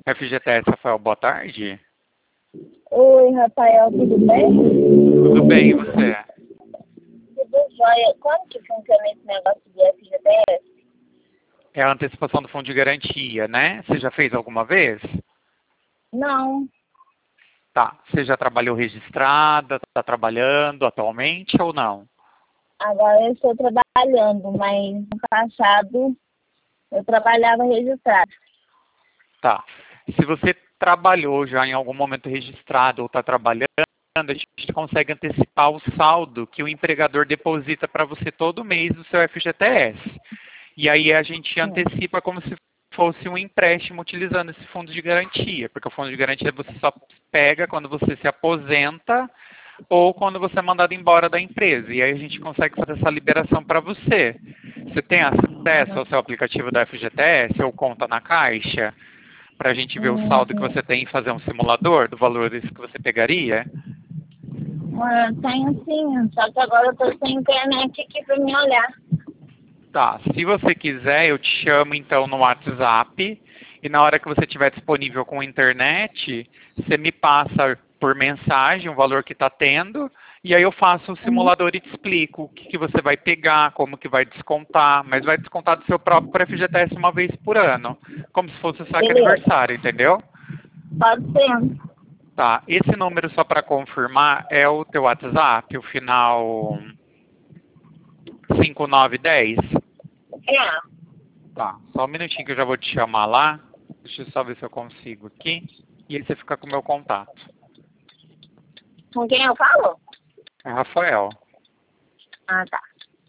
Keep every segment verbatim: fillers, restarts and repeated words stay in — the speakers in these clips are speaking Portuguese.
F G T S, Rafael, boa tarde. Oi, Rafael, tudo bem? Tudo bem, e você? Tudo jóia. Como que funciona esse negócio de F G T S? É a antecipação do fundo de garantia, né? Você já fez alguma vez? Não, Tá. Você já trabalhou registrada, está trabalhando atualmente ou não? agora eu estou trabalhando, mas no passado eu trabalhava registrado. Tá. Se você trabalhou já em algum momento registrado ou está trabalhando, a gente consegue antecipar o saldo que o empregador deposita para você todo mês do seu F G T S. E aí a gente antecipa como se fosse um empréstimo utilizando esse fundo de garantia, porque o fundo de garantia você só pega quando você se aposenta ou quando você é mandado embora da empresa. E aí a gente consegue fazer essa liberação para você. Você tem acesso ao seu aplicativo da F G T S ou conta na Caixa para a gente ver o saldo que você tem e fazer um simulador do valor desse que você pegaria? Ah, tenho sim, só que agora eu estou sem internet aqui para me olhar. Tá, se você quiser, eu te chamo então no WhatsApp e na hora que você estiver disponível com a internet, você me passa por mensagem o valor que está tendo e aí eu faço um simulador e te explico o que, que você vai pegar, como que vai descontar, mas vai descontar do seu próprio F G T S uma vez por ano, como se fosse o saque Beleza. aniversário, entendeu? Pode ser. Tá, esse número só para confirmar é o teu WhatsApp, o final cinco nove dez? É. Tá, só um minutinho que eu já vou te chamar lá. Deixa eu só ver se eu consigo aqui. E aí você fica com o meu contato. Com quem eu falo? É Rafael. Ah, tá.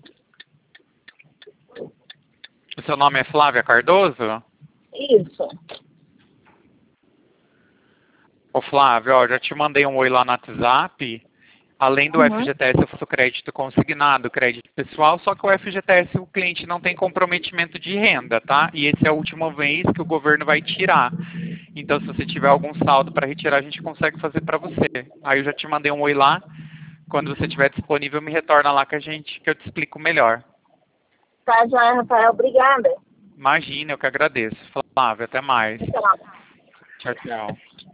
O seu nome é Flávia Cardoso? Isso. Ô Flávio, ó, já te mandei um oi lá no WhatsApp. Além do Uhum. F G T S, eu faço crédito consignado, crédito pessoal, só que o F G T S o cliente não tem comprometimento de renda, tá? E esse é a última vez que o governo vai tirar. Então, se você tiver algum saldo para retirar, a gente consegue fazer para você. Aí eu já te mandei um oi lá. Quando você estiver disponível, me retorna lá que a gente, que eu te explico melhor. Tá, joia, Rafael. Obrigada. Imagina, eu que agradeço. Flávio, até mais. Tchau. Tchau, tchau.